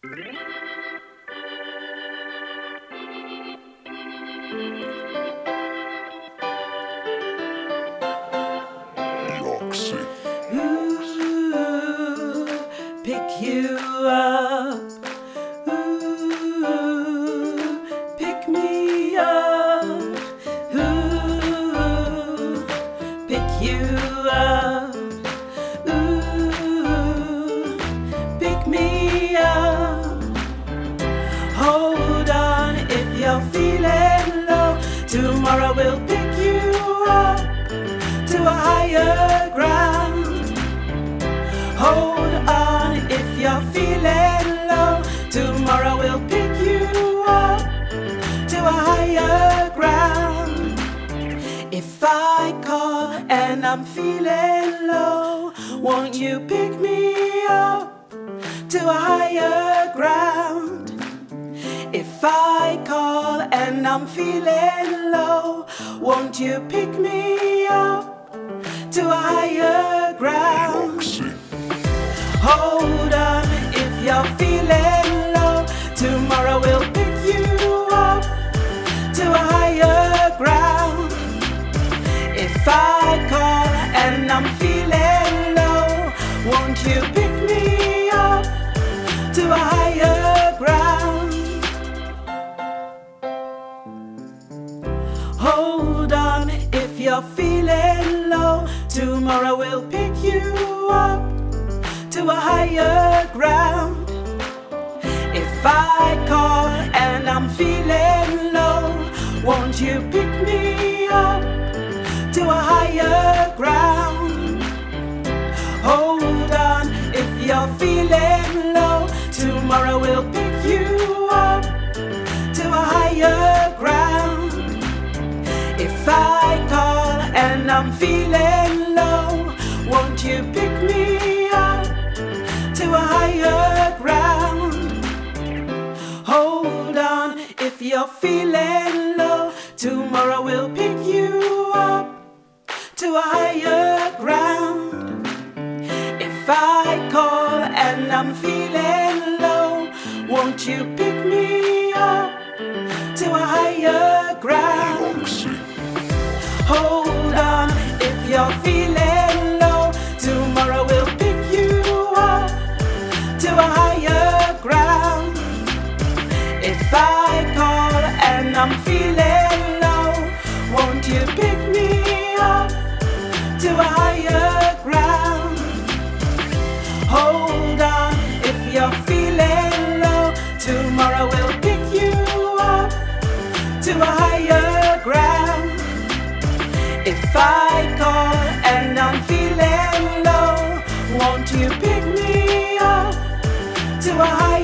Ooh, pick you up. Ooh, pick me up. Ooh, pick you up. Ooh, pick me up. Hold on if you're feeling low. Tomorrow we'll pick you up to a higher ground. Hold on if you're feeling low. Tomorrow we'll pick you up to a higher ground. If I call and I'm feeling low, won't you pick me up to a higher ground? If I call and I'm feeling low, won't you pick me up to a higher ground? Hold on if you're feeling low. Tomorrow we'll pick you up to a higher ground. If I call and I'm feeling low, won't you pick me up to a higher ground? Hold on if you're feeling low. Tomorrow we'll pick you up to a higher ground. If I call and I'm feeling low, won't you pick me up to a higher ground? Hold on if you're feeling low. Tomorrow we'll pick you up to a higher ground. If I call and I'm feeling low, won't you pick me up to a higher ground? Hold on if you're feeling low. Tomorrow we'll pick you up to a higher ground. If I call and I'm feeling low, won't you pick me up to a higher ground? Hold on if you're feeling low. Tomorrow we'll pick you up to a higher ground. If I call and I'm feeling low, won't you pick me up to a higher ground? Hold on if you're feeling low. Tomorrow we'll pick you up to a higher ground. If I call and I'm feeling low, won't you pick me up to a higher ground?